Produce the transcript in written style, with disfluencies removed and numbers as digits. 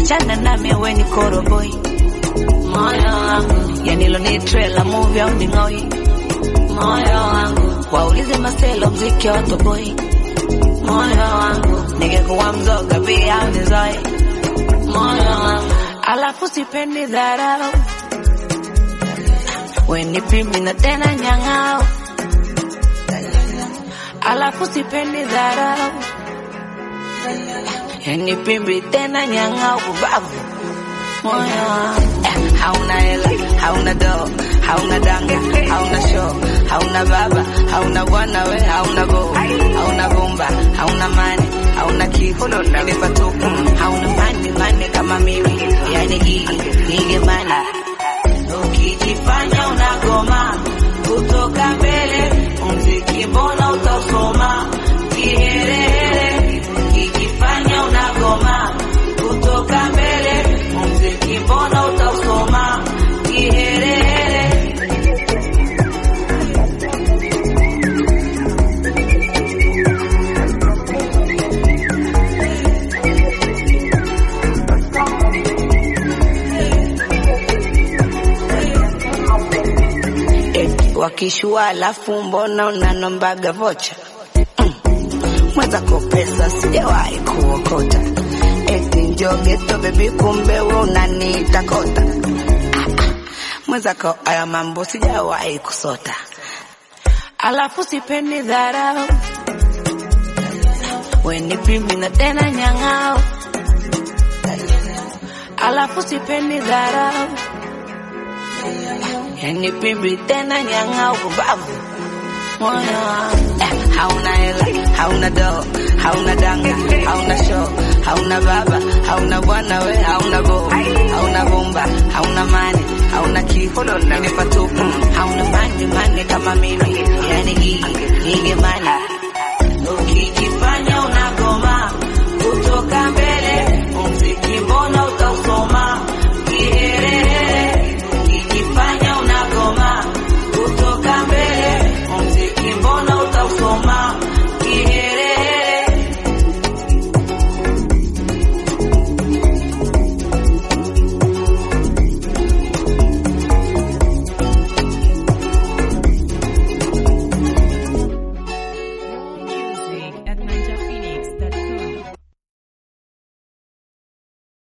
achana nami wewe ni koroboi. Moyo wangu yani lo ni trailer movie au ni ngoi. Moyo wangu waulize maselo mziki wa toboi. Moyo wangu ningekuwa mzoga pia au nizoi. Moyo wangu alafu sipendi dharau. Weni pimbi na tena nyangao. Alafu sipendi dharau. Yani pimbi tena nyangao kubavu. Moyo hauna hela, hauna do, hauna danga, hauna show, hauna baba, hauna bwana we, hauna go, hauna bomba, hauna mani, hauna kifo, ni patupu, hauna mani kama mimi, yani gige mani. Ukijifanya unagoma kutoka mbele, muziki mbona utasoma kiherehere. Ukijifanya unagoma kutoka mbele, muziki mbona utasoma kiherehere. Wakishua alafu mbona unanombaga vocha. Mweza kopesa sijawahi kuokota. Eti njogeto baby kumbe unaniita kota. Mweza kwa aya mambo sijawahi kusota. Alafu sipendi dharau. Weni pimbi na tena nyangao. Alafu sipendi dharau. Yani pimbi tena nyangao kubavu. Moyo hauna hela, hauna do, hauna danga, hauna show, hauna baba, hauna bwana we, hauna go, hauna bomba, hauna mani, hauna kifo, ni patupu, hauna mani kama mimi, yani gige mani. Ukijifanya